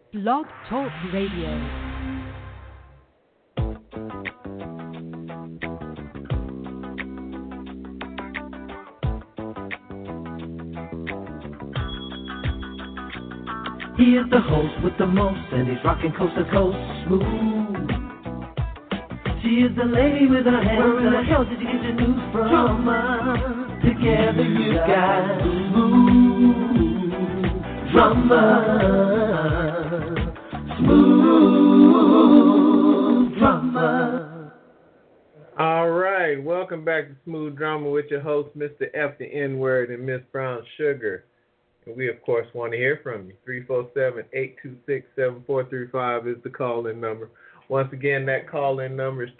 Blog Talk Radio. He is the host with the most, and he's rocking coast to coast smooth. She is the lady with her hands. Where in the hell did you get your news from? Together you got smooth drama. Smooth drama. All right, welcome back to Smooth Drama with your host, Mr. F, the N-Word, and Miss Brown Sugar. And we, of course, want to hear from you. 347-826-7435 is the call-in number. Once again, that call-in number is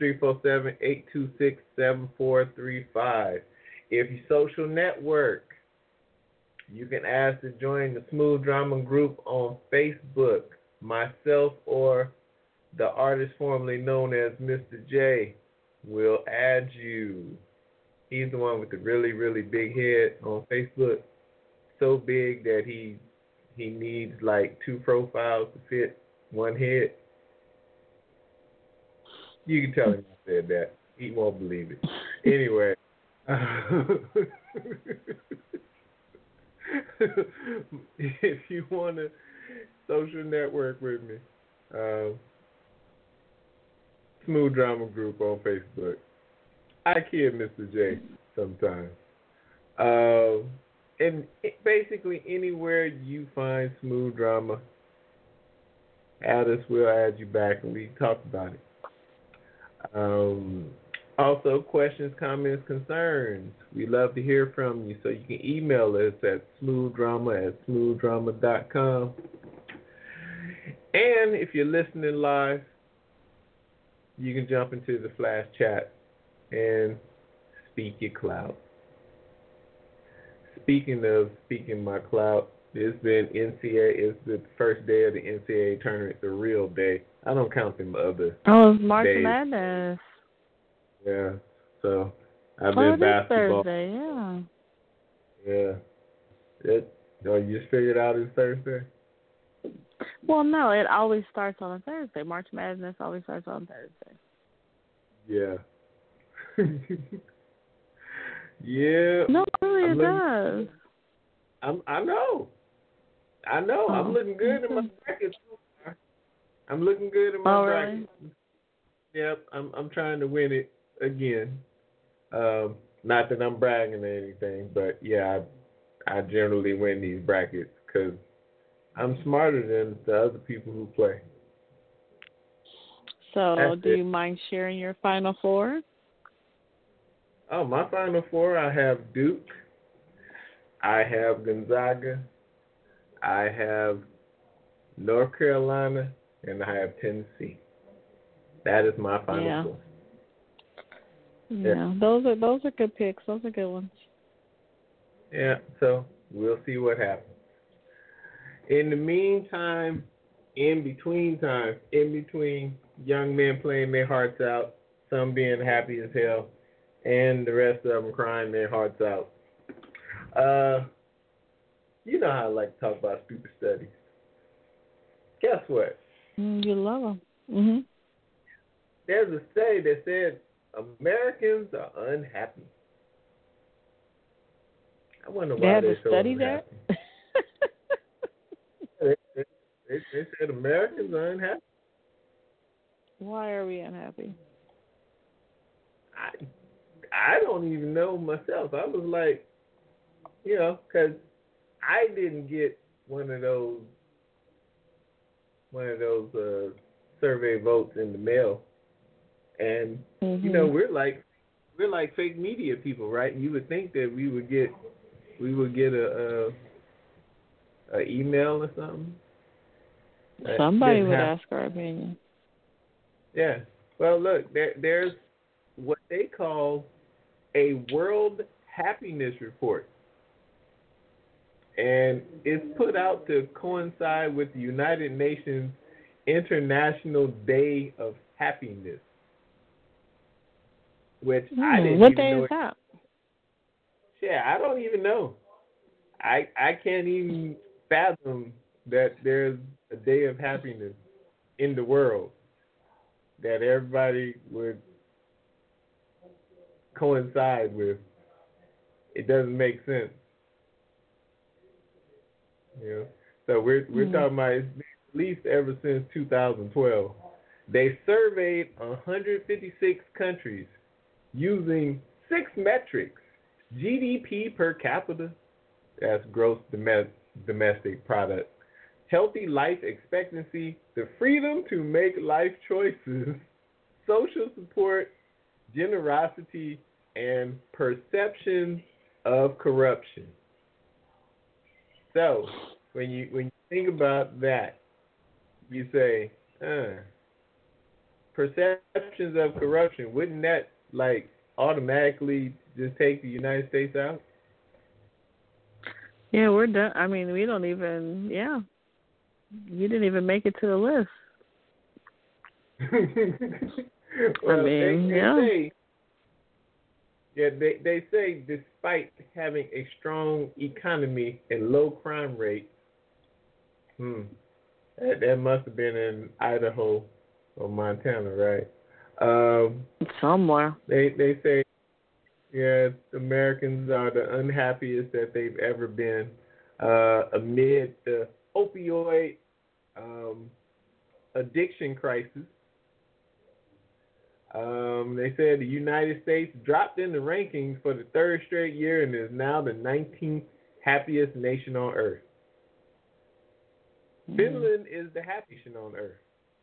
347-826-7435. If you social network, you can ask to join the Smooth Drama group on Facebook. Myself or the artist formerly known as Mr. J will add you. He's the one with the really, really big head on Facebook. So big that he needs like two profiles to fit one head. You can tell him I said that. He won't believe it. Anyway. If you want to social network with me, Smooth Drama Group on Facebook. I kid Mr. J sometimes. And basically anywhere you find Smooth Drama, add us, we'll add you back, and we can talk about it. Also, questions, comments, concerns. We love to hear from you, so you can email us at smoothdrama@smoothdrama.com. And if you're listening live, you can jump into the flash chat and speak your clout. Speaking of speaking my clout, it's been it's the first day of the NCAA tournament, the real day. I don't count them other it's March days. Madness. Yeah, so I've been basketball. Thursday, yeah. Yeah. You just figured out it's Thursday? Well, no, it always starts on a Thursday. March Madness always starts on Thursday. Yeah. Yeah. No, really, it does. I know. Oh, I'm looking good in my bracket so far. I'm looking good in my bracket. Really? Yep. I'm trying to win it again. Not that I'm bragging or anything, but yeah, I generally win these brackets because I'm smarter than the other people who play. So, do you mind sharing your Final Four? Oh, my Final Four, I have Duke, I have Gonzaga, I have North Carolina, and I have Tennessee. That is my Final Four. Yeah, those are good picks. Those are good ones. Yeah, so we'll see what happens. In the meantime, in between young men playing their hearts out, some being happy as hell, and the rest of them crying their hearts out. You know how I like to talk about stupid studies. Guess what? You love them. Mm-hmm. There's a study that said Americans are unhappy. I wonder why they're so unhappy. They said Americans are unhappy. Why are we unhappy? I don't even know myself. I was like, because I didn't get one of those survey votes in the mail, and we're like fake media people, right? You would think that we would get a email or something. Somebody would ask our opinion. Yeah. Well, look, there's what they call a World Happiness Report. And it's put out to coincide with the United Nations International Day of Happiness. Which I didn't what even day know. Is that? Yeah, I don't even know. I can't even fathom that there's a day of happiness in the world that everybody would coincide with, it doesn't make sense. You know? So we're talking about it's been at least ever since 2012. They surveyed 156 countries using 6 metrics: GDP per capita, that's gross domestic product, healthy life expectancy, the freedom to make life choices, social support, generosity, and perception of corruption. So when you think about that, you say, perceptions of corruption, wouldn't that like automatically just take the United States out? Yeah, we're done. I mean, we don't even. Yeah, you didn't even make it to the list. Well, I mean, they say despite having a strong economy and low crime rate, that must have been in Idaho or Montana, right? Somewhere. They say, yeah, Americans are the unhappiest that they've ever been amid the opioid addiction crisis. They said the United States dropped in the rankings for the 3rd straight year and is now the 19th happiest nation on earth. Finland is the happiest nation on earth.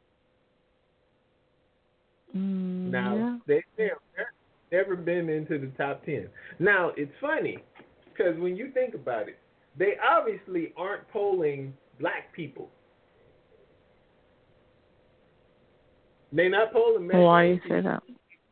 Now, they say America's never been into the top 10. Now, it's funny, because when you think about it, they obviously aren't polling black people. They're not polling men. Why you say that?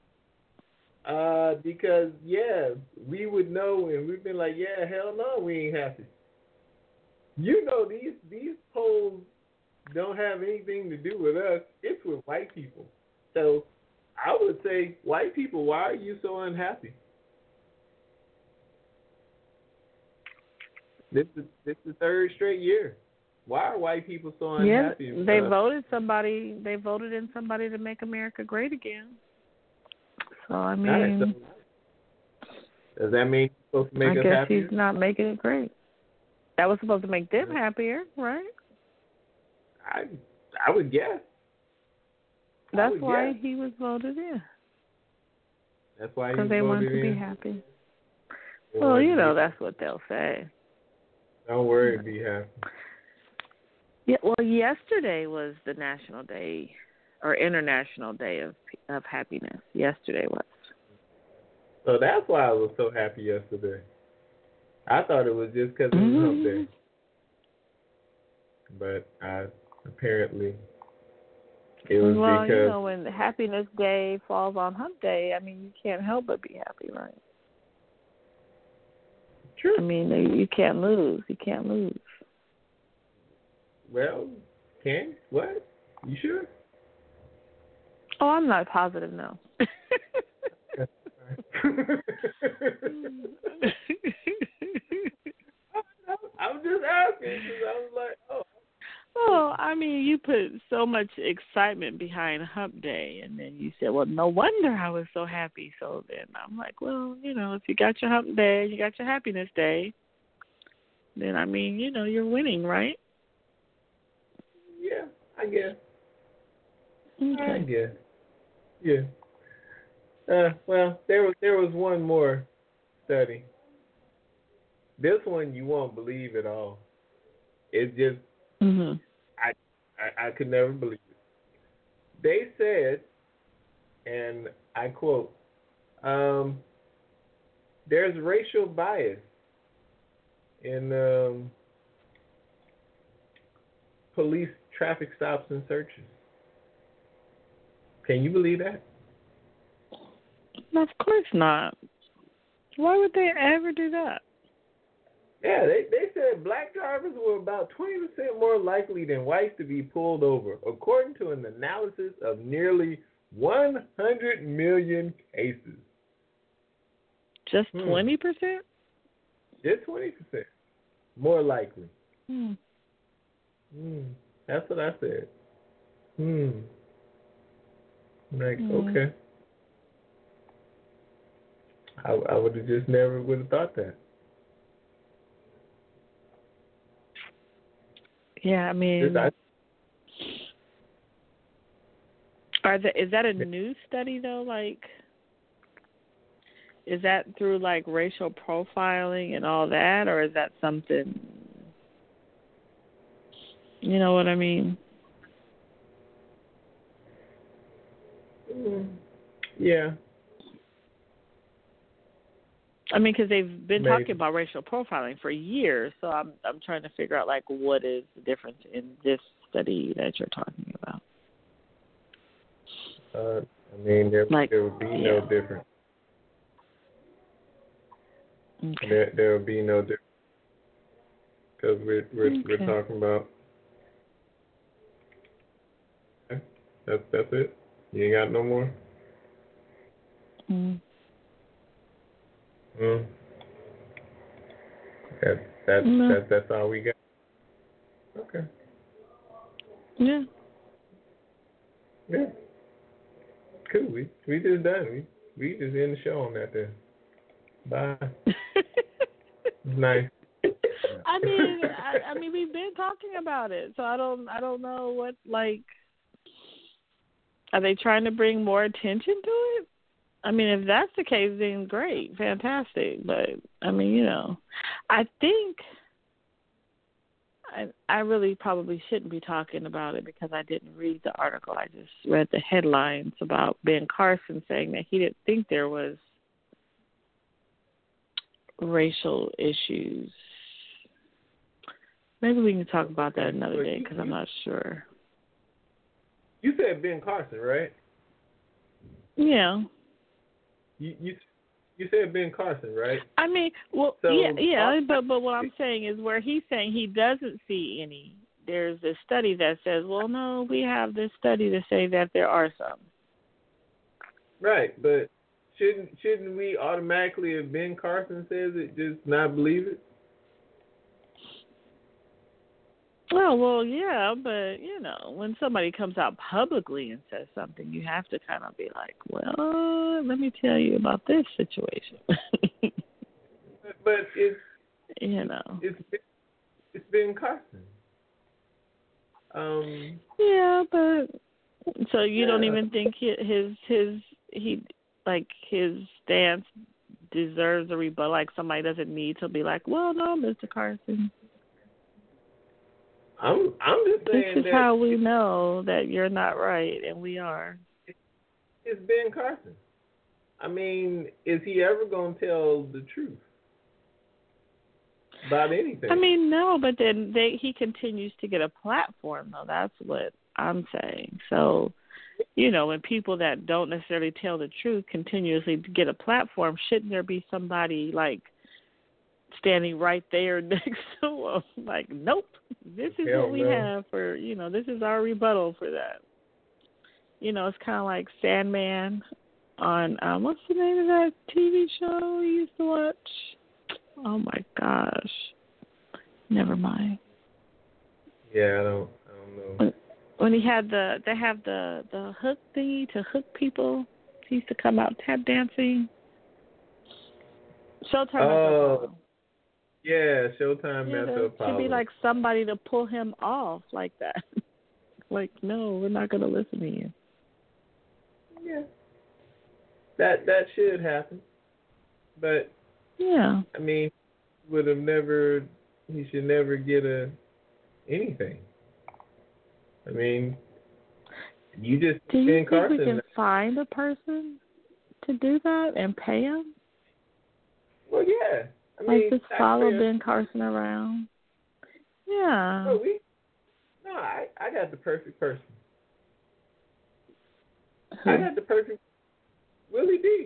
Because, we would know, and we've been like, hell no, we ain't happy. You know, these polls don't have anything to do with us. It's with white people. So I would say, white people, why are you so unhappy? This is the 3rd straight year. Why are white people so unhappy? Yeah, they voted somebody. They voted in somebody to make America great again. So I mean, does that mean he's supposed to make us happier? I guess he's not making it great. That was supposed to make them happier, right? I would guess. That's why he was voted in. That's why he was voted in. Because they wanted to be happy. Well, you know, that's what they'll say. Don't worry, be happy. Yeah, well, yesterday was the National Day or International Day of Happiness. Yesterday was. So that's why I was so happy yesterday. I thought it was just because it was Hump Day. But apparently it was because... you know, when Happiness Day falls on Hump Day, I mean, you can't help but be happy, right? True. I mean, you can't lose. You can't lose. Well, can? What? You sure? Oh, I'm not positive, no. I'm just asking because I was like, oh. Well, I mean, you put so much excitement behind Hump Day, and then you said, well, no wonder I was so happy. So then I'm like, well, you know, if you got your Hump Day, you got your Happiness Day, then, I mean, you know, you're winning, right? Yeah, I guess. Okay. I guess. Yeah. Well, there was one more study. This one you won't believe at all. It's just I could never believe it. They said, and I quote, there's racial bias in police traffic stops and searches. Can you believe that? Of course not. Why would they ever do that? Yeah, they said black drivers were about 20% more likely than whites to be pulled over, according to an analysis of nearly 100 million cases. Just 20%? Just 20%. More likely. That's what I said. Like, okay. I would have just never would have thought that. Yeah, I mean, is that a new study though? Like, is that through like racial profiling and all that, or is that something? You know what I mean? Yeah. I mean, because they've been talking about racial profiling for years, so I'm trying to figure out like what is the difference in this study that you're talking about. I mean, there would be no difference. Okay. There would be no difference because we're talking about. That's it. You ain't got no more. That's all we got. Okay. Yeah. Yeah. Cool. We just done. We just end the show on that then. Bye. Nice. I mean, we've been talking about it, so I don't know what, like, are they trying to bring more attention to it? I mean, if that's the case, then great, fantastic. But I mean, you know, I think I really probably shouldn't be talking about it because I didn't read the article. I just read the headlines about Ben Carson saying that he didn't think there was racial issues. Maybe we can talk about that another day because I'm not sure. You said Ben Carson, right? Yeah. You said Ben Carson, right? I mean, well, so, yeah, but what I'm saying is where he's saying he doesn't see any. There's a study that says, well, no, we have this study to say that there are some. Right, but shouldn't we automatically, if Ben Carson says it, just not believe it? Oh, well, yeah, but, you know, when somebody comes out publicly and says something, you have to kind of be like, well, let me tell you about this situation. But it's, you know. It's Ben Carson. Yeah, but, so you don't even think his stance deserves a rebuttal, like somebody doesn't need to be like, well, no, Mr. Carson. I'm just saying this is how we know that you're not right, and we are. It's Ben Carson. I mean, is he ever going to tell the truth about anything? I mean, no, but then he continues to get a platform, though. That's what I'm saying. So, you know, when people that don't necessarily tell the truth continuously get a platform, shouldn't there be somebody, like, standing right there next to him? Like, nope, this is what we have for, you know, this is our rebuttal for that. You know, it's kind of like Sandman on, what's the name of that TV show we used to watch? Oh, my gosh. Never mind. Yeah, I don't know. When they have the hook thingy to hook people, he used to come out tap dancing. Showtime. Yeah, Showtime Metro Power. Should be like somebody to pull him off like that. Like, no, we're not going to listen to you. Yeah. That should happen. But, yeah. I mean, he should never get anything. I mean, you just do you think Carson, we can find a person to do that and pay him? Well, yeah. I mean, like, just follow Ben Carson around? Yeah. No, I got the perfect person. Who? I got the perfect Willie D.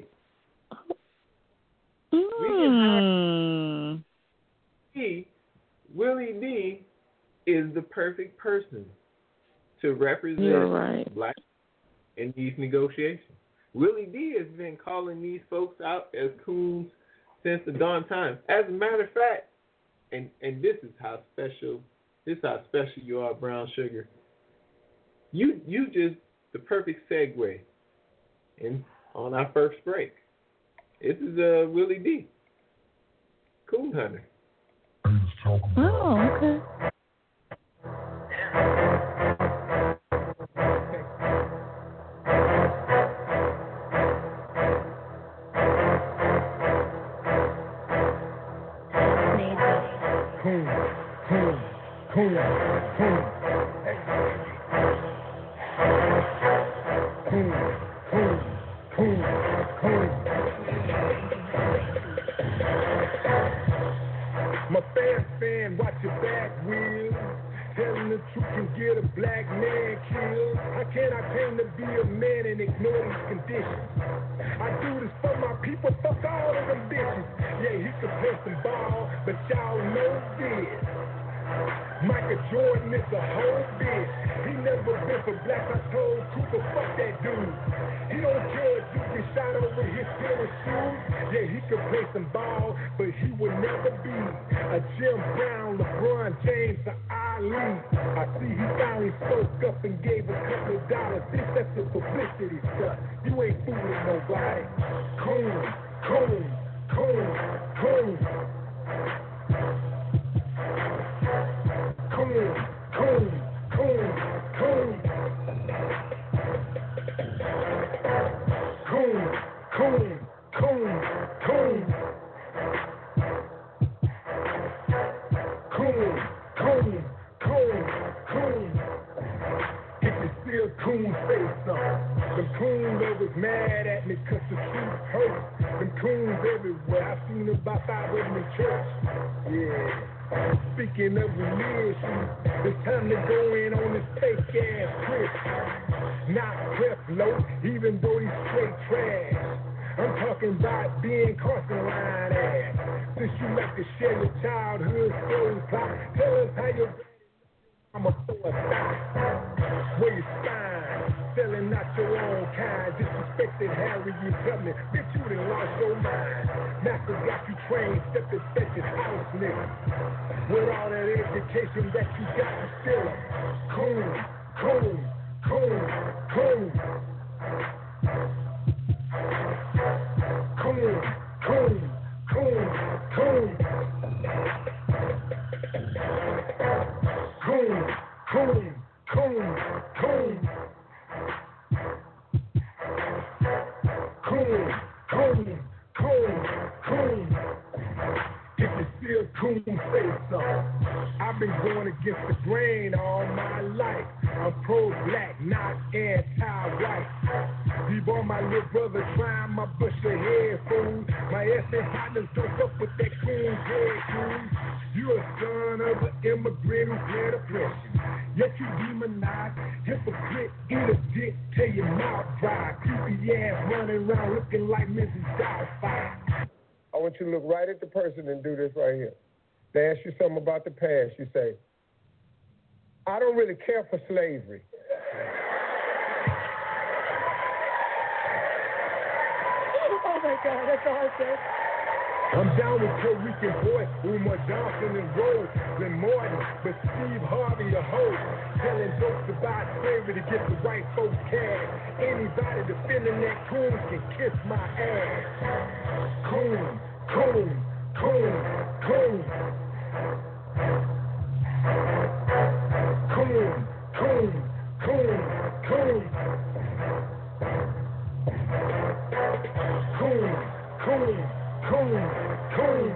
Willie D is the perfect person to represent Black in these negotiations. Willie D has been calling these folks out as coons since the dawn time. As a matter of fact, and this is how special This is how special you are, Brown Sugar. You just the perfect segue in on our first break. This is Willie D. Coon Hunter. Oh, okay. My fan, watch your back, Will. Telling the truth can get a black man killed. How can I claim to be a man and ignore these conditions? I do this for my people, fuck all of them bitches. Yeah, he could play some ball, but y'all know this. Michael Jordan is a whole bitch. He never been for blacks. I told Cooper, fuck that dude. He don't care if you get shot over his tennis shoes. Yeah, he could play some ball, but he would never be a Jim Brown, LeBron James, or Ali. I see he finally spoke up and gave a couple of dollars. This, that's the publicity stuff. You ain't fooling nobody. Coon, coon, coon, coon. Coon, coon, coon, coon. Coon, coon, coon, coon. Coon, coon, coon, coon. If you see a coon, say something. Them coon lovers mad at me cause the truth hurts. Them coons everywhere. I've seen about 5 of them in church. Yeah. Speaking of religion, it's time to go in on this fake ass Christian. Not Creflo, even though he's straight trash. I'm talking about being Carson line ass. Since you like to share your childhood stories, pop, tell us how you're I'm a throw a thigh. Where you spine, selling out your own kind. Disrespected Harriet Tubman, bitch, you done lost your mind. Master got you trained, step and fetch his house nigga. With all that education that you got, you still a coon, coon, coon, coon. Coon, coon, coon, coon. Coon, coon, coon, coon. Coon, coon, coon, coon. If you see a coon, say something. I've been going against the grain all my life. I'm pro-black, not anti-white. Deep on my little brother trying my bush ahead, fool. My essay partners don't fuck with that coon's head, fool. You're a son of an immigrant who had oppression. Yet you demonized, hypocrite, eat a dick, tell your mouth dry. Creepy ass running around looking like Mrs. Doubtfire. I want you to look right at the person and do this right here. They ask you something about the past. You say, I don't really care for slavery. Oh my God, that's all I said. I'm down with Puerto Rican boys, Umar Johnson and Roland Martin, but Steve Harvey a hoe, telling jokes about slavery to get the white folks cash. Anybody defending that coon can kiss my ass. Coon, coon, coon, coon. Coon, coon, coon, coon. Coon, coon, coon, coon.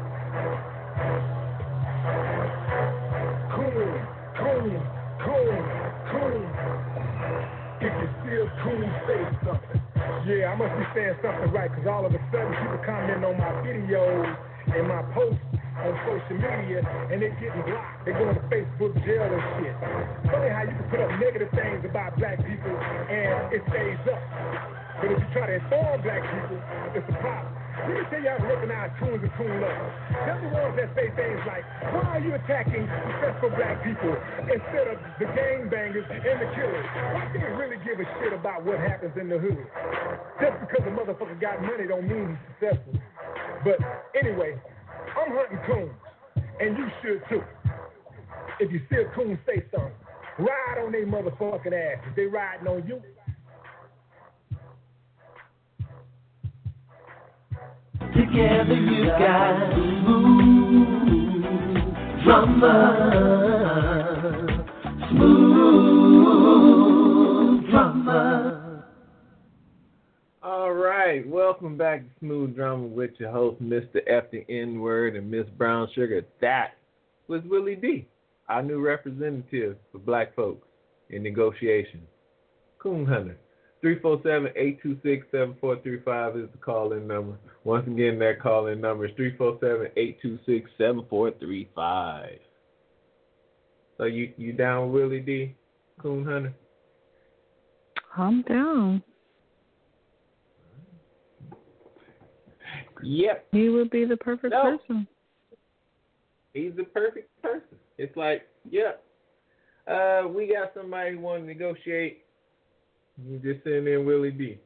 Coon, coon, coon, coon. If you see a coon, say something. Yeah, I must be saying something right, because all of a sudden people commenting on my videos and my posts on social media, and they're getting blocked. They're going to Facebook jail and shit. Funny how you can put up negative things about black people, and it stays up. But if you try to inform black people, it's a problem. Let me tell you how to recognize coons and coon lovers. They're the ones that say things like, why are you attacking successful black people instead of the gangbangers and the killers? Why can't you really give a shit about what happens in the hood? Just because a motherfucker got money don't mean he's successful. But anyway, I'm hunting coons, and you should too. If you see a coon, say something. Ride on they motherfucking asses. They riding on you. Together you got smooth drummer, smooth drummer. All right, welcome back to Smooth Drama with your host, Mr. F the N-Word and Miss Brown Sugar. That was Willie D, our new representative for black folks in negotiations. Coon Hunter. 347-826-7435 is the call-in number. Once again, that call-in number is 347-826-7435. So you down with Willie D, Coon Hunter? I'm down. Yep. He would be the perfect person. He's the perfect person. It's like, yep. We got somebody who wants to negotiate. You just send in Willie D.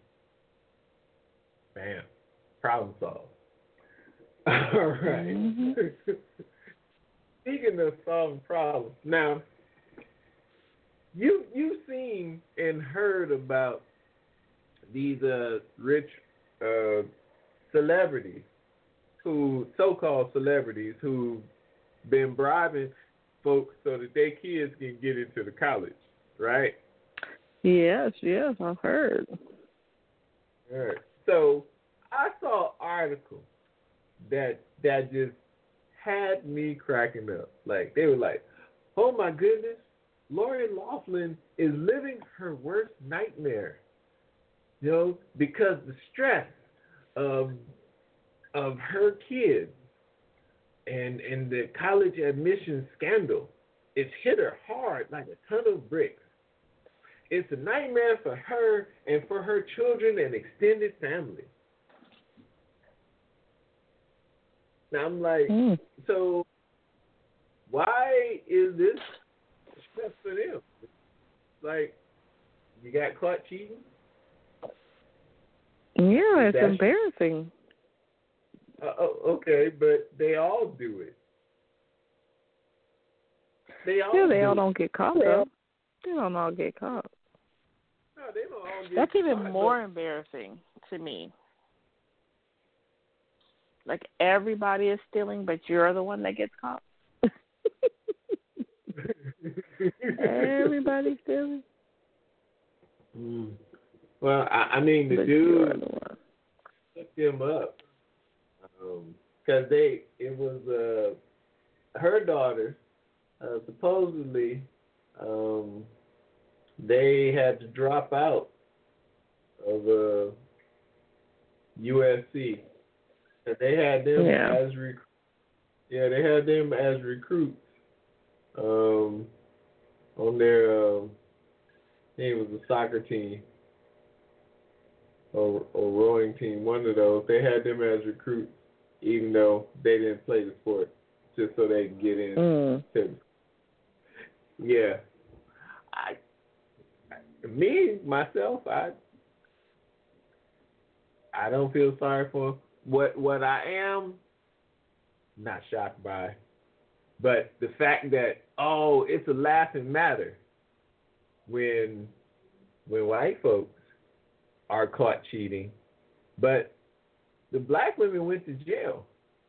Bam. Problem solved. All right. Mm-hmm. Speaking of solving problems, now you've seen and heard about these rich celebrities, so-called celebrities who've been bribing folks so that their kids can get into the college, right? Yes, I've heard. All right. So I saw an article that just had me cracking up. Like, they were like, oh my goodness, Lori Loughlin is living her worst nightmare. You know, because the stress of her kids and the college admission scandal, it's hit her hard like a ton of bricks. It's a nightmare for her and for her children and extended family. Now I'm like, so why is this stress for them? Like, you got caught cheating? Yeah, it's embarrassing. Okay, but they all do it. They all don't get caught, though. They don't all get caught. No, they don't all get That's caught. even more embarrassing to me. Like, everybody is stealing, but you're the one that gets caught. Everybody's stealing. Well, I mean, the dude took them up because it was her daughter. Supposedly, they had to drop out of USC. And they had them as they had them as recruits on their I think it was a soccer team or rowing team, one of those. They had them as recruits, even though they didn't play the sport, just so they could get in. Yeah, myself, I don't feel sorry for them. What I am not shocked by, but the fact that it's a laughing matter when white folks are caught cheating, but the black women went to jail.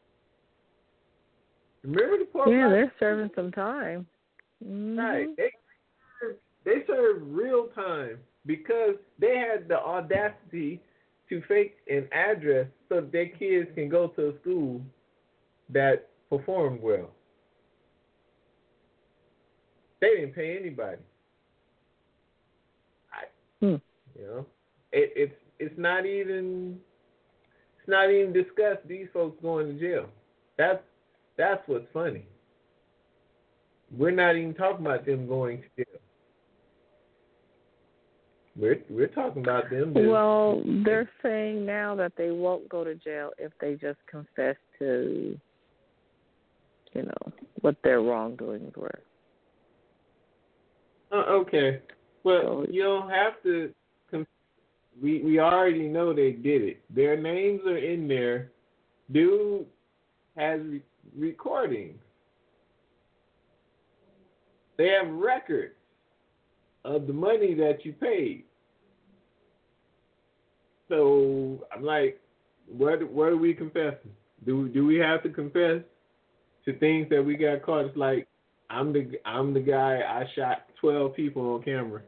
Remember the poor black they're serving some time. Right. They served real time because they had the audacity to fake an address so that their kids can go to a school that performed well. They didn't pay anybody. You know, it's not even discussed. These folks going to jail. That's what's funny. We're not even talking about them going to jail. We're talking about them. Well, they're saying now that they won't go to jail if they just confess to, what their wrongdoings were. Okay. Well, you don't have to. We already know they did it. Their names are in there. Dude has recordings They have records of the money that you paid. So I'm like, what are we confessing? Do we have to confess to things that we got caught? It's like I'm the guy, I shot 12 people on camera.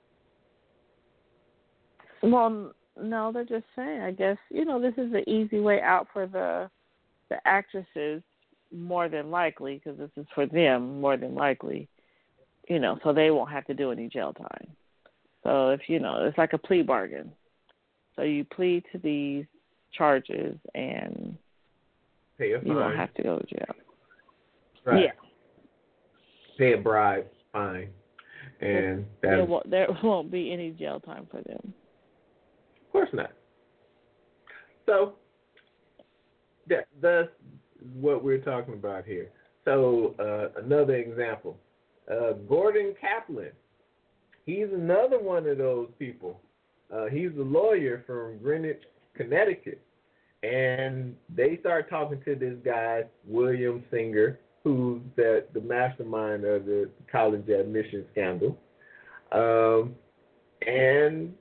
Well, no, they're just saying, I guess, this is the easy way out for the actresses, more than likely, because this is for them, more than likely, so they won't have to do any jail time. So if, it's like a plea bargain. So you plead to these charges and pay a fine. You won't have to go to jail. Right. Yeah. Pay a bribe, fine. And there won't be any jail time for them. Of course not. So that's what we're talking about here. So another example, Gordon Kaplan. He's another one of those people. He's a lawyer from Greenwich, Connecticut. And they start talking to this guy, William Singer, who's the mastermind of the college admission scandal. And,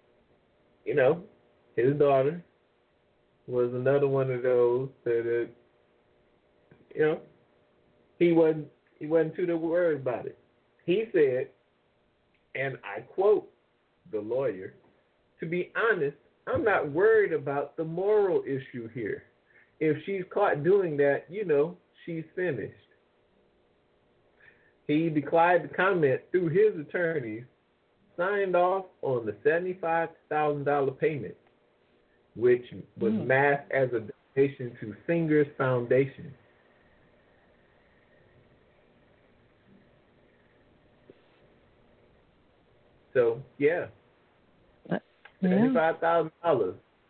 his daughter was another one of those that, he wasn't too worried about it. He said, and I quote the lawyer, "To be honest, I'm not worried about the moral issue here. If she's caught doing that, she's finished." He declined to comment through his attorneys, signed off on the $75,000 payment, which was masked as a donation to Singer's Foundation. So, yeah. $75,000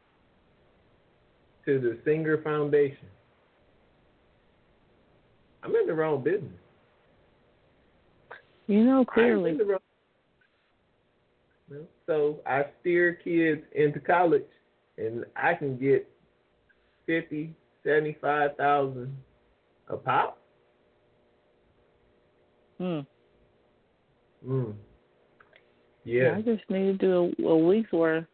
to the Singer Foundation. I'm in the wrong business. Clearly. So I steer kids into college, and I can get $50,000, $75,000 a pop. Yeah. I just need to do a week's worth.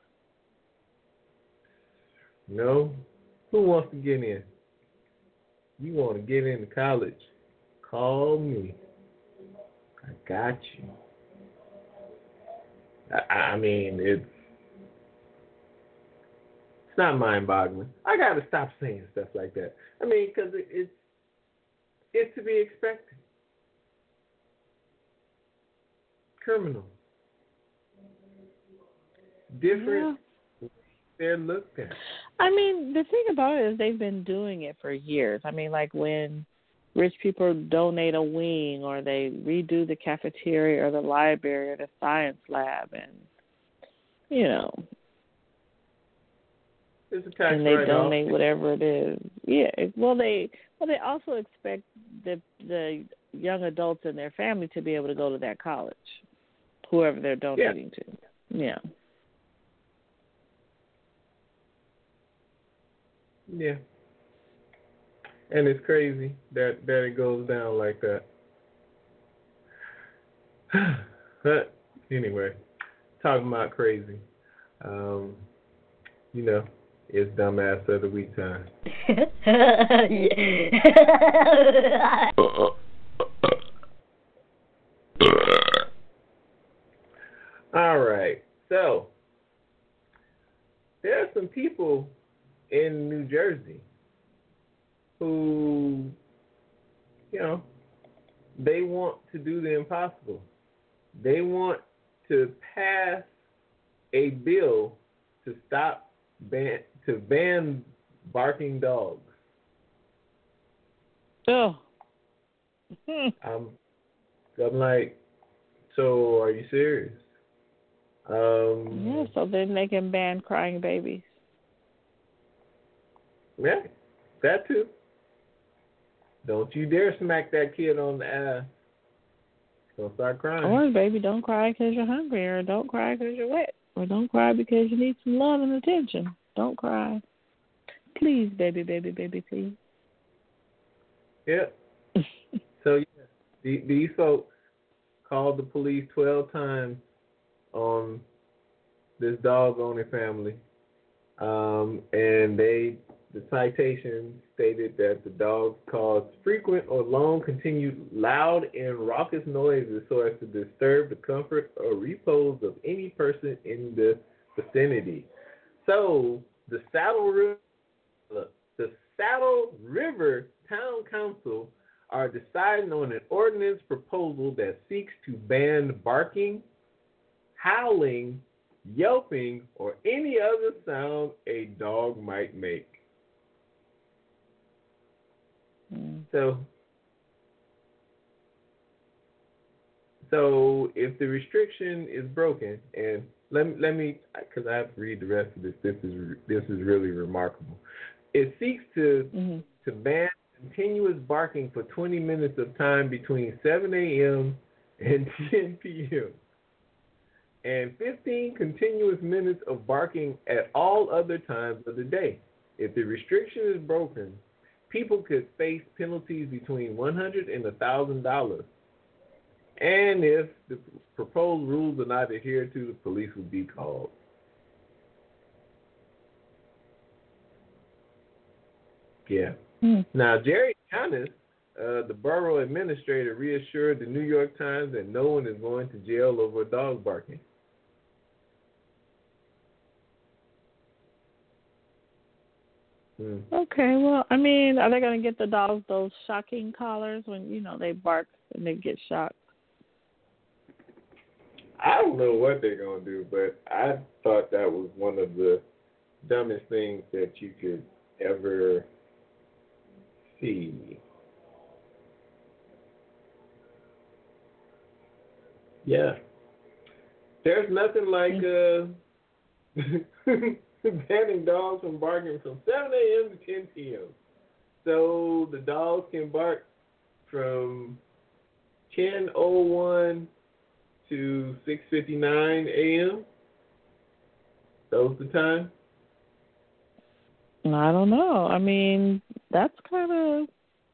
No. Who wants to get in? You want to get into college? Call me. I got you. I mean, it's not mind-boggling. I got to stop saying stuff like that. I mean, because it's to be expected. Criminal. Different. Yeah. They're looked at. I mean, the thing about it is they've been doing it for years. I mean, like when rich people donate a wing, or they redo the cafeteria or the library or the science lab, and and they donate whatever it is. Yeah. Well, they also expect the young adults in their family to be able to go to that college, whoever they're donating to. Yeah. Yeah. And it's crazy that it goes down like that. But anyway, talking about crazy. It's dumbass of the week time. All right. So there are some people in New Jersey who, they want to do the impossible. They want to pass a bill to ban barking dogs. Oh. I'm like, so are you serious? Yeah, so then they can ban crying babies. Yeah, that too. Don't you dare smack that kid on the ass. Don't start crying. Or, baby, don't cry because you're hungry, or don't cry because you're wet, or don't cry because you need some love and attention. Don't cry. Please, baby, please. Yeah. So, these folks, called the police 12 times on this dog owner family. And the citation stated that the dog caused frequent or long continued loud and raucous noises so as to disturb the comfort or repose of any person in the vicinity. So the Saddle River Town Council are deciding on an ordinance proposal that seeks to ban barking, howling, yelping, or any other sound a dog might make. So if the restriction is broken, and let me, because I have to read the rest of this. This is really remarkable. It seeks to ban continuous barking for 20 minutes of time between 7 a.m. and 10 p.m. and 15 continuous minutes of barking at all other times of the day. If the restriction is broken, people could face penalties between $100 and $1,000. And if the proposed rules are not adhered to, the police will be called. Yeah. Now, Jerry Giannis, the borough administrator, reassured the New York Times that no one is going to jail over a dog barking. Okay, well, I mean, are they going to get the dogs those shocking collars when, they bark and they get shocked? I don't know what they're going to do, but I thought that was one of the dumbest things that you could ever see. Yeah. There's nothing like banning dogs from barking from 7 a.m. to 10 p.m. So the dogs can bark from 10:01 to 6:59 a.m. Those the time? I don't know. I mean, that's kind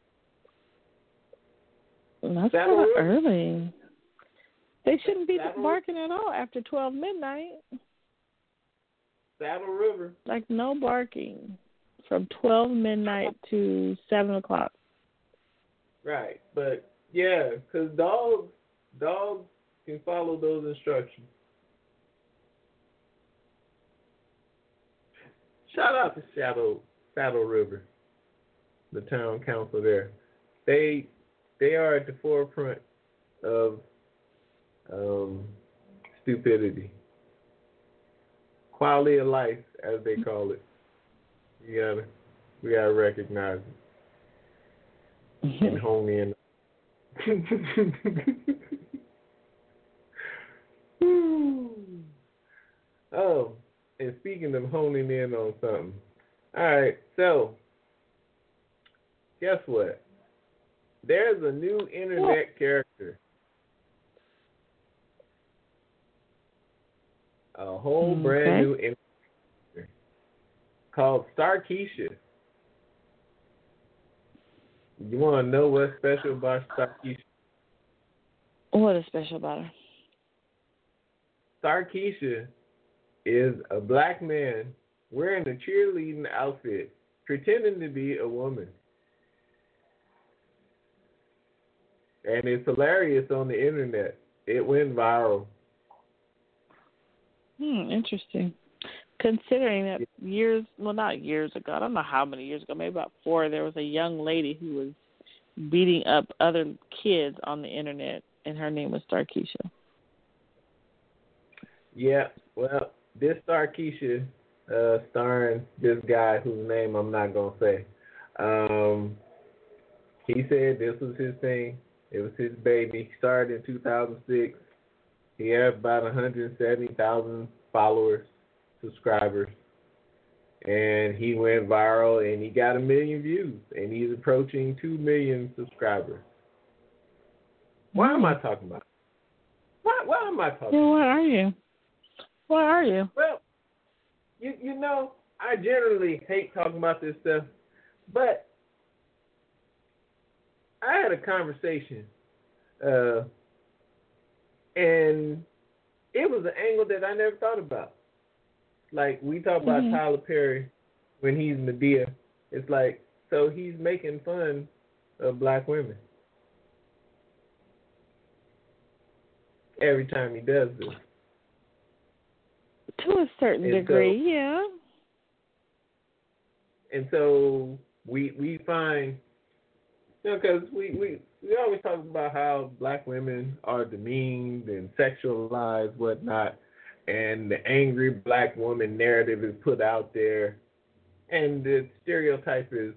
of early. They shouldn't be barking at all after 12 midnight. Saddle River. Like no barking from 12 midnight to 7 o'clock. Right, but yeah, because dogs can follow those instructions. Shout out to Saddle River, the town council there. They are at the forefront of stupidity. Quality of life, as they call it. We gotta recognize it and hone in. Oh, and speaking of honing in on something. All right, so guess what? There's a new internet character. A whole brand new internet character called Starkeisha. You want to know what's special about Starkeisha? What is special about her? Starkeisha is a black man wearing a cheerleading outfit, pretending to be a woman. And it's hilarious on the internet. It went viral. Interesting. Considering that not years ago, I don't know how many years ago, maybe about 4, there was a young lady who was beating up other kids on the internet, and her name was Starkeisha. Yeah, well, this Starkeisha, starring this guy whose name I'm not going to say, he said this was his thing. It was his baby. He started in 2006. He had about 170,000 followers, subscribers. And he went viral, and he got 1 million views. And he's approaching 2 million subscribers. Why am I talking about it? Why am I talking about it? What are you? What are you? Well, you know, I generally hate talking about this stuff, but I had a conversation And it was an angle that I never thought about. Like, we talk about Tyler Perry when he's Medea. It's like, so he's making fun of black women every time he does this. To a certain degree, yeah. And so we find, because we always talk about how black women are demeaned and sexualized, whatnot, and the angry black woman narrative is put out there, and the stereotype is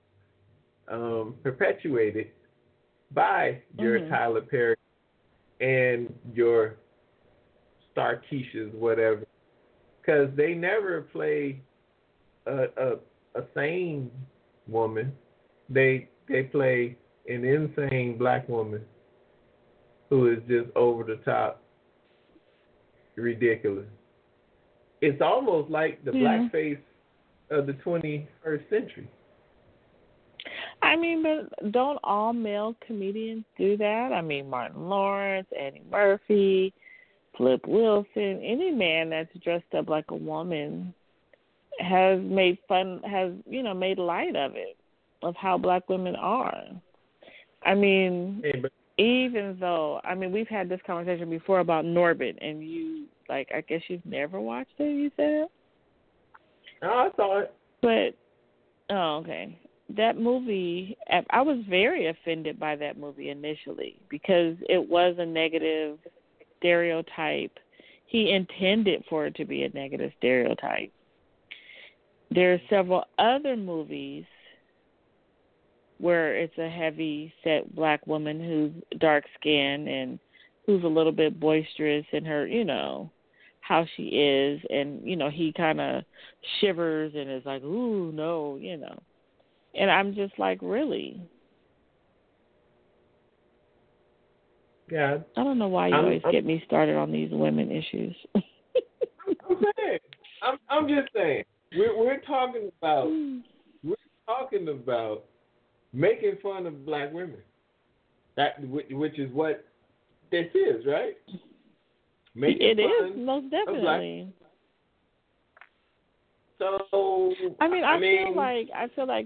perpetuated by your Tyler Perry and your Starkeishas, whatever, because they never play a sane woman. They play an insane black woman who is just over the top ridiculous. It's almost like the blackface of the 21st century. I mean, but don't all male comedians do that? I mean, Martin Lawrence, Eddie Murphy, Flip Wilson, any man that's dressed up like a woman has made made light of it, of how black women are. I mean, even though, we've had this conversation before about Norbit, and you, I guess you've never watched it, you said? No, I saw it. But, okay. That movie, I was very offended by that movie initially because it was a negative stereotype. He intended for it to be a negative stereotype. There are several other movies where it's a heavy-set black woman who's dark-skinned and who's a little bit boisterous in her, how she is. And, he kind of shivers and is like, ooh, no, And I'm just like, really? Yeah. I don't know why you always get me started on these women issues. I'm just saying. We're talking about making fun of black women. Which is what this is, right? It is, most definitely. So I feel like.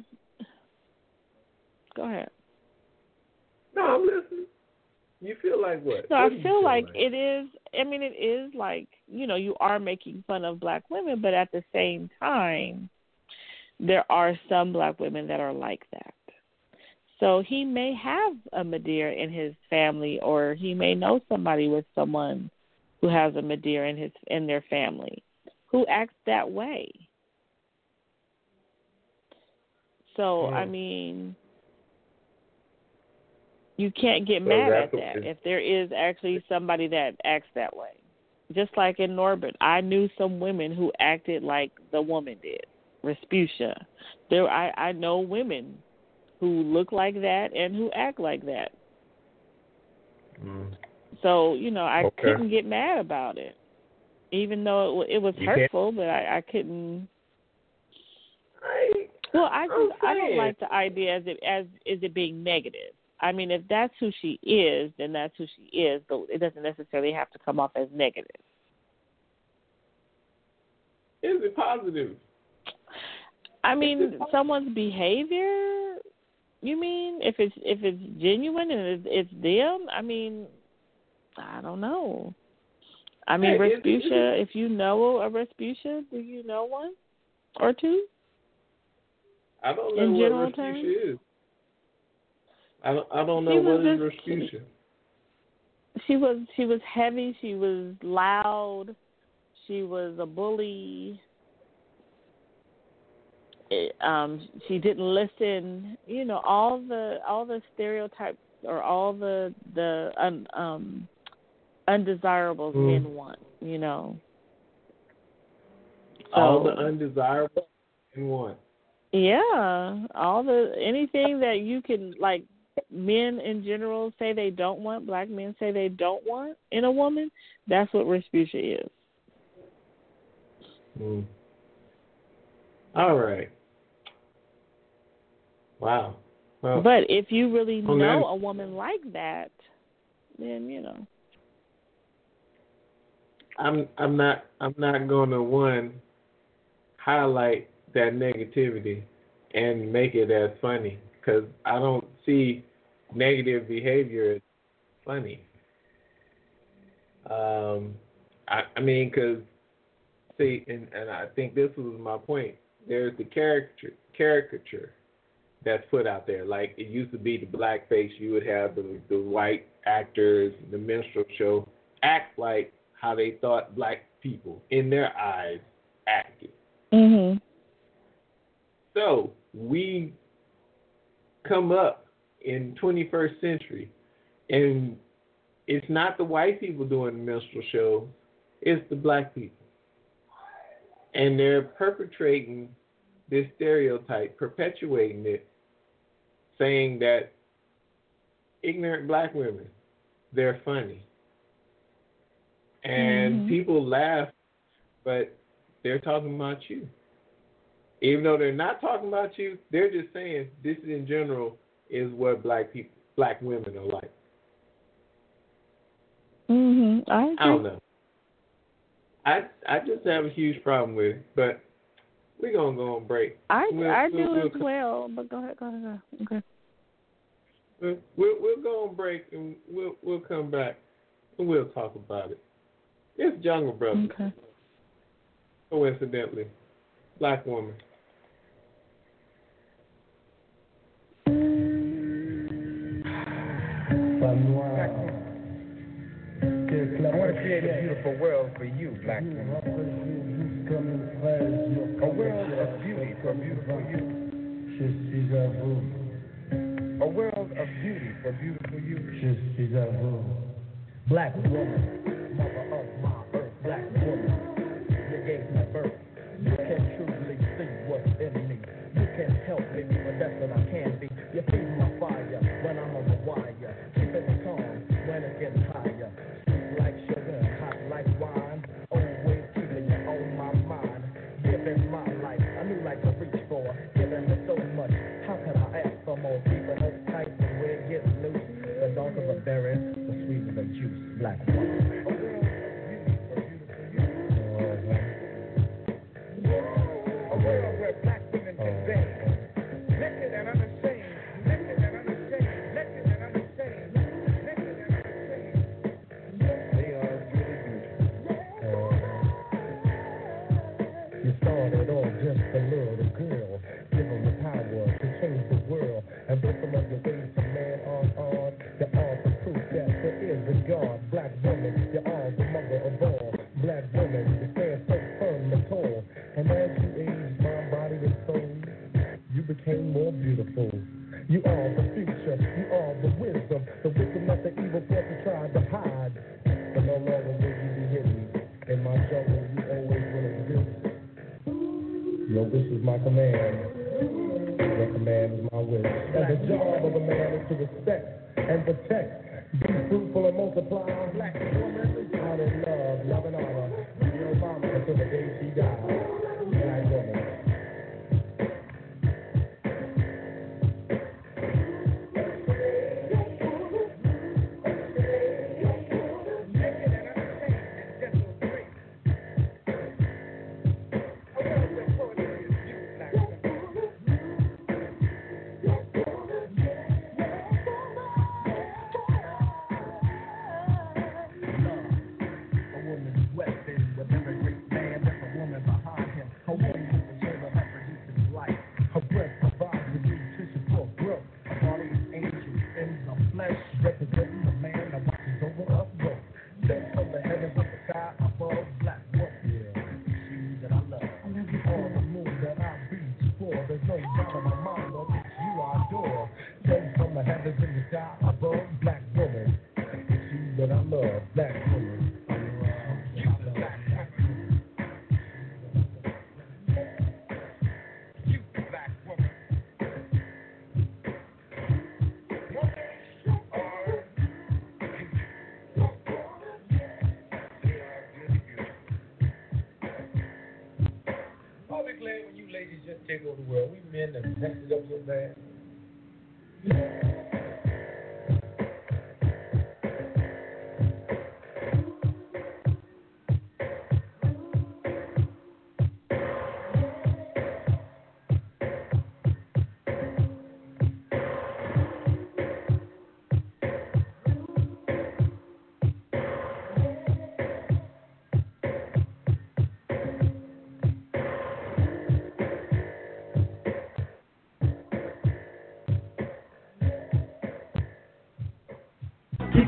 Go ahead. No, I'm listening. You feel like what? So I feel like it is. It is like, you are making fun of black women, but at the same time, there are some black women that are like that. So he may have a Medea in his family, or he may know somebody with someone who has a Medea in their family who acts that way. So, you can't get mad at that if there is actually somebody that acts that way. Just like in Norbit, I knew some women who acted like the woman did, Respucia. I know women who look like that and who act like that. So, I couldn't get mad about it, even though it was hurtful, but I couldn't. I don't like the idea as it being negative. If that's who she is, then that's who she is, but it doesn't necessarily have to come off as negative. Is it positive? Someone's behavior, you mean? If it's genuine and it's them, I don't know. Respucia, if you know a Respucia, do you know one or two? I don't know what Respucia is. I don't know what is Respucia. She was heavy. She was loud. She was a bully. She didn't listen. All the stereotypes or all the undesirables men want. All the undesirables men want. Yeah, anything that you can, like, men in general say they don't want, black men say they don't want in a woman, that's what Respucia is. All right. Wow. Well, but if you really know a woman like that, then, I'm not gonna highlight that negativity and make it as funny because I don't see negative behavior as funny. I mean, because see, and I think this was my point. There's the caricature that's put out there. Like it used to be the blackface. You would have the white actors, the minstrel show act like how they thought black people in their eyes acted. Mhm. So we come up in 21st century, and it's not the white people doing the minstrel show, it's the black people. And they're perpetrating this stereotype, perpetuating it, saying that ignorant black women, they're funny. And people laugh, but they're talking about you. Even though they're not talking about you, they're just saying this in general is what black women are like. I don't know. I just have a huge problem with it, but we're gonna go on break. I do as well, but go ahead. Okay. We'll go on break and we'll come back and we'll talk about it. It's Jungle Brothers. Okay. Coincidentally, black woman. I want to create a beautiful world for you, black woman. A world of beauty for beautiful you. A world of beauty for beautiful you. Black woman, mother of my earth, black woman, you gave me birth. You can truly see what's in me. You can help me be the best that I can be. You feed my fire when I'm on the wire. Keep it calm when it gets higher. Sweet like sugar, hot like wine. Always keeping you on my mind. Giving my life a new life to reach for. Giving me so much. How could I ask for more? Keeping us tight when we get loose. The darker the berry, the sweeter the juice. Black woman. A world where black women can dance. Naked and unashamed. Naked and unashamed. Naked and unashamed. Naked and unashamed. They are really beautiful. You started off just a little girl, given the power to change the world. And both of your ways from man on, you are the proof that there is a God. Black woman, you are the mother of all. Black woman, you stand so firm and tall. And as you age, mind, body, and soul, you became more beautiful. You are the future, you are the wisdom that the evil forces tried to hide. But no longer will you be hidden. In my jungle, you always will exist. Your wish is my command. Your command is my wish. And the job of a man is to respect and protect. Be fruitful and multiply. Black woman, out in love and honor. Your mama until the day she dies. Black woman. Take over the world. We men that messed it up so bad.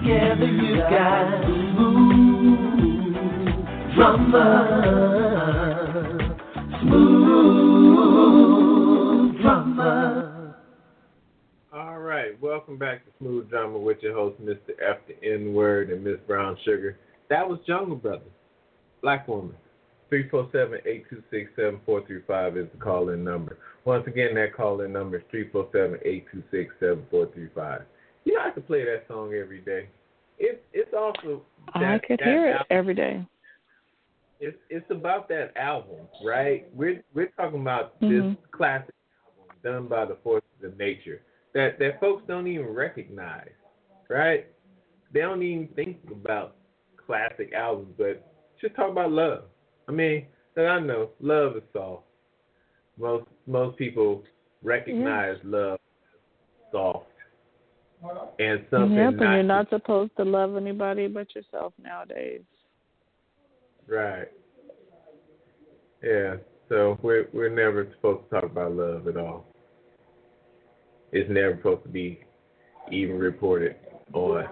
Together you got smooth drama. Smooth drama. All right, welcome back to Smooth Drama with your host, Mr. F the N-Word and Miss Brown Sugar. That was Jungle Brothers, Black Woman. 347-826-7435 is the call-in number. Once again, that call-in number is 347-826-7435. You know, I could play that song every day. It's also I could hear it every day. It's about that album, right? We're talking about this classic album done by the forces of nature that folks don't even recognize, right? They don't even think about classic albums, but just talk about love. I mean, that I know, love is soft. Most people recognize love as soft and something. Yep, and you're not supposed to love anybody but yourself nowadays. Right. Yeah. So we're never supposed to talk about love at all. It's never supposed to be even reported on.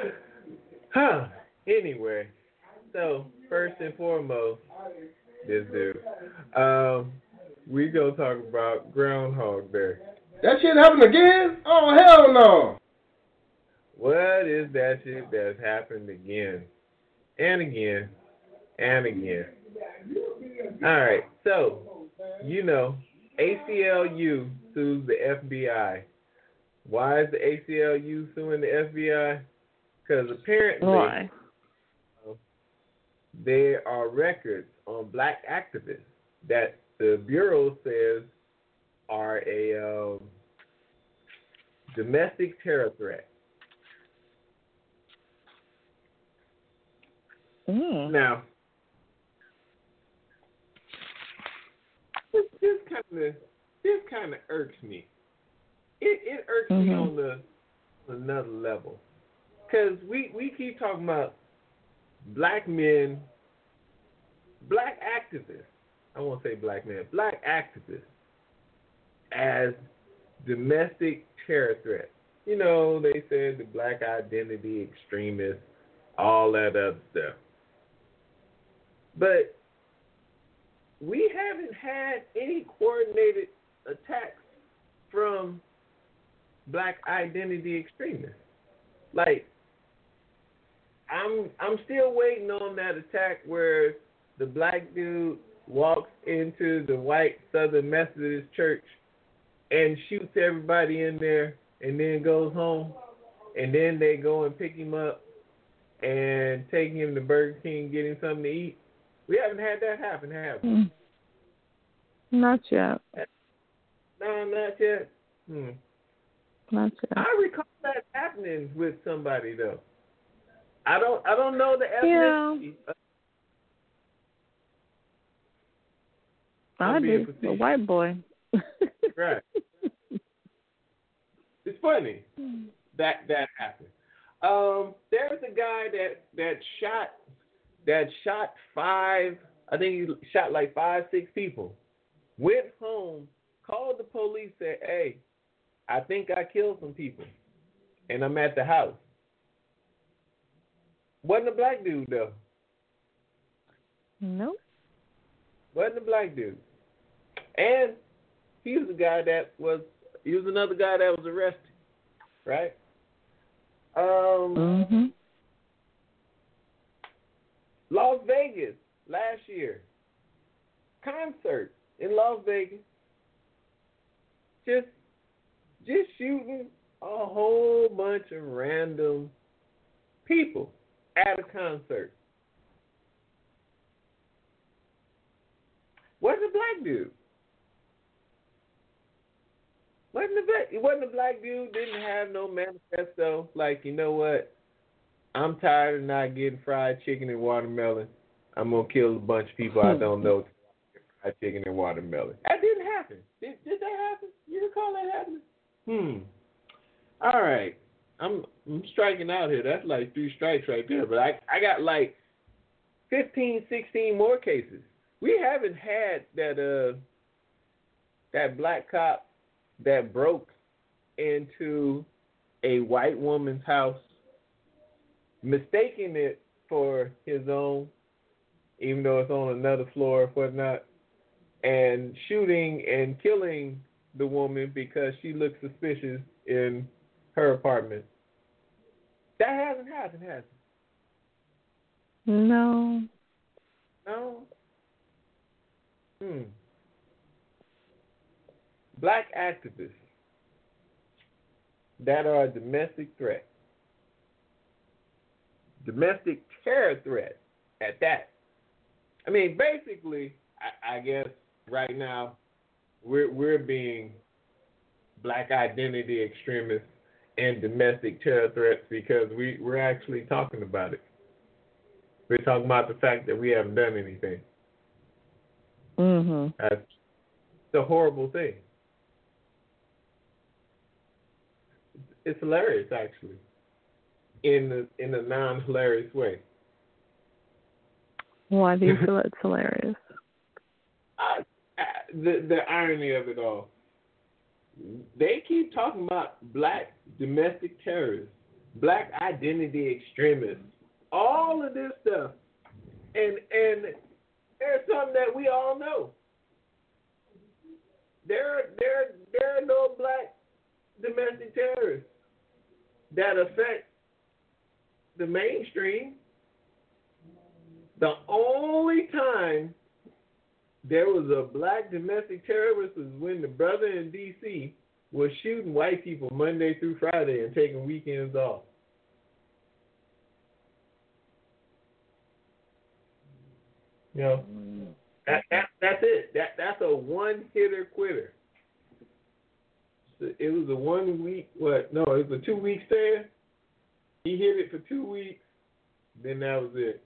Anyway, so first and foremost, this dude. We gonna talk about Groundhog Day. That shit happened again? Oh, hell no. What is that shit that's happened again and again and again? All right, so, you know, ACLU sues the FBI. Why is the ACLU suing the FBI? Because apparently there are records on black activists that the Bureau says are a domestic terror threat. Now, this kind of irks me. It irks me on another level, because we keep talking about black men, black activists. I won't say black men, black activists as domestic terror threats. You know, they said the black identity extremists, all that other stuff. But we haven't had any coordinated attacks from black identity extremists. Like, I'm still waiting on that attack where the black dude walks into the white Southern Methodist church and shoots everybody in there and then goes home, and then they go and pick him up and take him to Burger King and get him something to eat. We haven't had that happen, have we? Not yet. No, not yet. Not yet. I recall that happening with somebody though. I don't know the ethnicity. I do. A white boy. Right. It's funny that happened. There's a guy that shot 5. I think he shot like 5-6 people. Went home, called the police, said, "Hey, I think I killed some people, and I'm at the house." Wasn't a black dude though. Nope. Wasn't a black dude. And he was another guy that was arrested, right? Las Vegas last year. Concert in Las Vegas. Just shooting a whole bunch of random people at a concert. Wasn't a black dude. It wasn't a black dude, didn't have no manifesto, like, you know what, I'm tired of not getting fried chicken and watermelon. I'm going to kill a bunch of people I don't know to get fried chicken and watermelon. That didn't happen. Did that happen? You recall that happening? All right. I'm striking out here. That's like 3 strikes right there. But I got like 15, 16 more cases. We haven't had that black cop that broke into a white woman's house mistaking it for his own, even though it's on another floor or whatnot, and shooting and killing the woman because she looks suspicious in her apartment. That hasn't happened, has it? No. No. Black activists that are a domestic threat, domestic terror threat at that. I mean, basically, I guess right now we're being black identity extremists and domestic terror threats because we're actually talking about it. We're talking about the fact that we haven't done anything. Mhm. That's a horrible thing. It's hilarious, actually, in a non-hilarious way. Why do you feel it's hilarious? The irony of it all. They keep talking about black domestic terrorists, black identity extremists, all of this stuff, and there's something that we all know. There are no black domestic terrorists that affect the mainstream. The only time there was a black domestic terrorist was when the brother in D.C. was shooting white people Monday through Friday and taking weekends off. You know, that's it. That's a one-hitter quitter. It was a 1 week. What? No, it was a 2 week stand. He hit it for 2 weeks. Then that was it.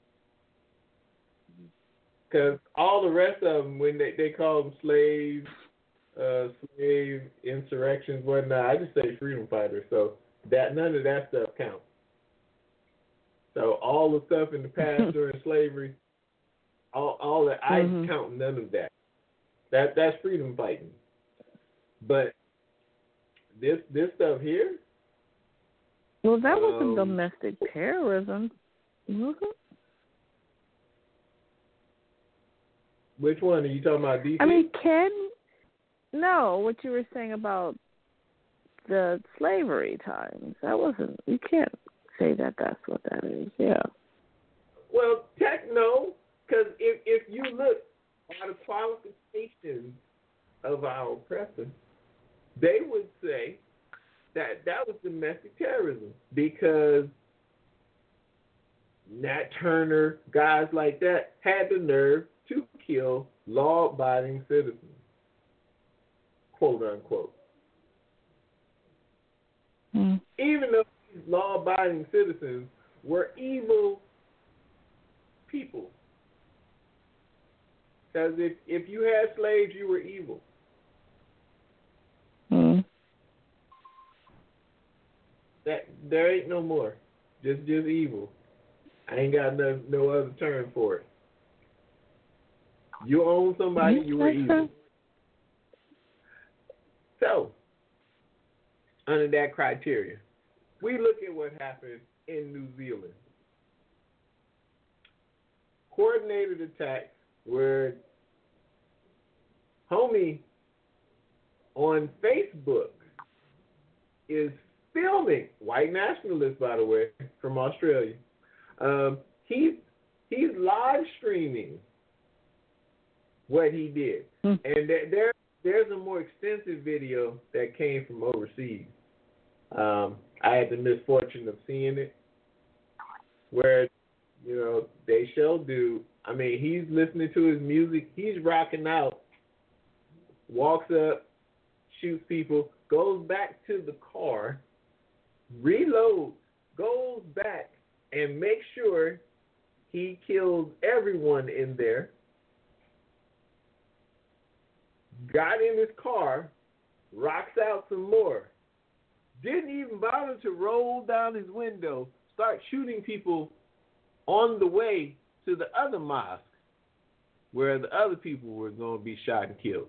Because all the rest of them, when they call them slave insurrections, whatnot, I just say freedom fighters. So that none of that stuff counts. So all the stuff in the past during slavery, all that I count none of that. That's freedom fighting. But this stuff here. Well, that wasn't domestic terrorism, was it? Which one are you talking about? DC? I mean, no, what you were saying about the slavery times, that wasn't. You can't say that that's what that is. Yeah. Well, no, because if you look at the qualifications of our oppressors, they would say that was domestic terrorism because Nat Turner, guys like that, had the nerve to kill law-abiding citizens, quote unquote. Even though these law-abiding citizens were evil people, because if you had slaves, you were evil. That there ain't no more, just evil. I ain't got no other term for it. You own somebody, you were evil. So, under that criteria, we look at what happened in New Zealand. Coordinated attacks where homie on Facebook is filming, white nationalist, by the way, from Australia. He's live streaming what he did, and there's a more extensive video that came from overseas. I had the misfortune of seeing it, where they show dude. I mean, he's listening to his music, he's rocking out, walks up, shoots people, goes back to the car, reloads, goes back, and makes sure he kills everyone in there, got in his car, rocks out some more, didn't even bother to roll down his window, start shooting people on the way to the other mosque where the other people were going to be shot and killed.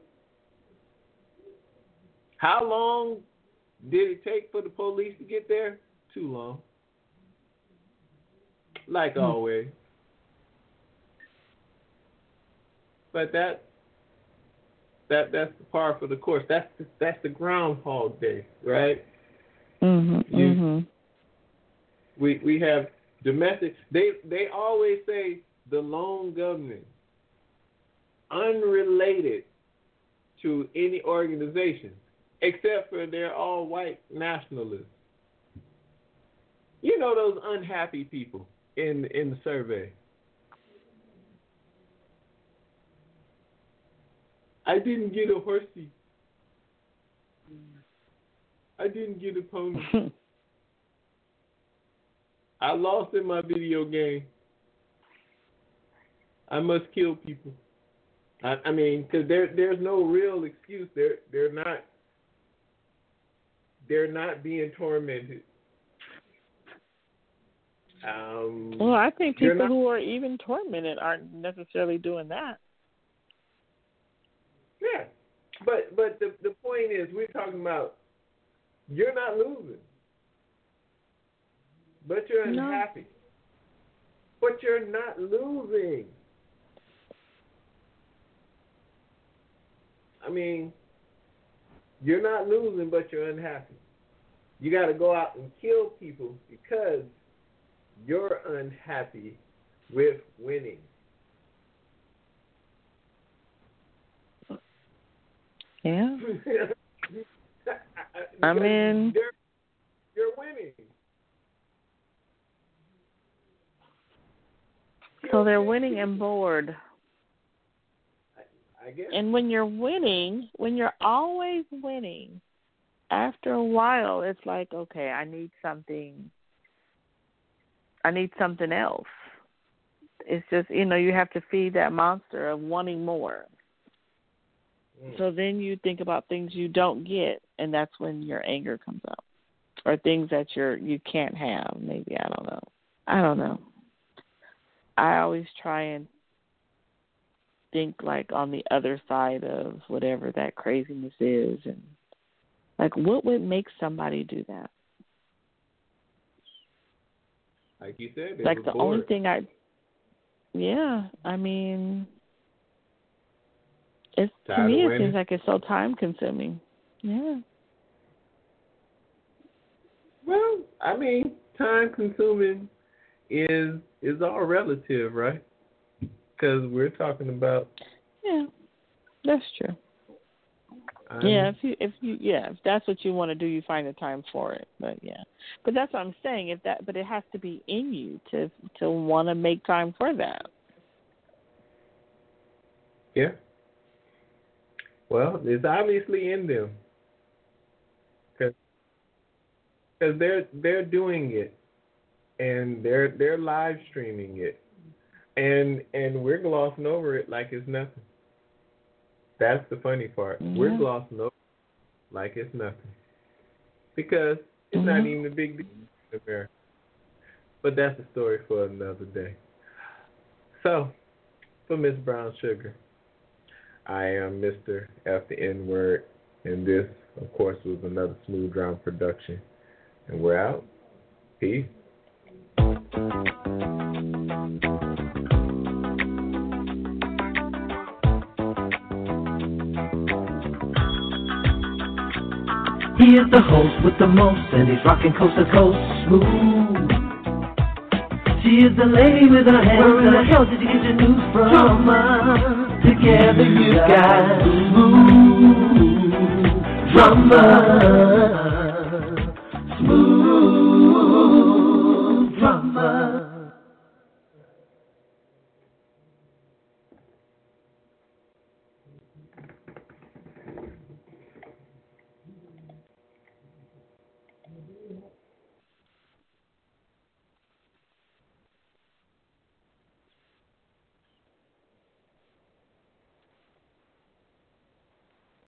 How long did it take for the police to get there? Too long. like always. But that's the par for the course. That's the Groundhog Day, right? We have domestic. They always say the lone gunman, unrelated to any organization, except for they're all white nationalists. You know those unhappy people in the survey. I didn't get a horsey. I didn't get a pony. I lost in my video game. I must kill people. I mean, because there's no real excuse. They're not being tormented. Well, I think people who are even tormented aren't necessarily doing that. Yeah, but the point is, we're talking about you're not losing, but you're unhappy. But you're not losing. I mean, you're not losing, but you're unhappy. You got to go out and kill people because you're unhappy with winning. Yeah. I mean, you're winning. So they're winning and bored. I guess. And when you're winning, when you're always winning, after a while, it's like, okay, I need something else. It's just, you have to feed that monster of wanting more. So then you think about things you don't get, and that's when your anger comes up, or things that you can't have. Maybe I don't know. I always try and think like on the other side of whatever that craziness is, and like what would make somebody do that? Like you said, like the bored. Only thing I mean. To me, it seems like it's so time-consuming. Yeah. Well, I mean, time-consuming is all relative, right? Because we're talking about. Yeah, that's true. If that's what you want to do, you find the time for it. But that's what I'm saying. But it has to be in you to want to make time for that. Yeah. Well, it's obviously in them, because they're doing it, and they're live streaming it, and we're glossing over it like it's nothing. That's the funny part. Mm-hmm. We're glossing over it like it's nothing, because it's not even a big deal in America. But that's a story for another day. So, for Miss Brown Sugar, I am Mr. F the N-Word, and this, of course, was another Smooth Drown production. And we're out. Peace. He is the host with the most, and he's rocking coast to coast smooth. She is the lady with her hands. Where in the hell did you get your news from? Together you got smooth drama.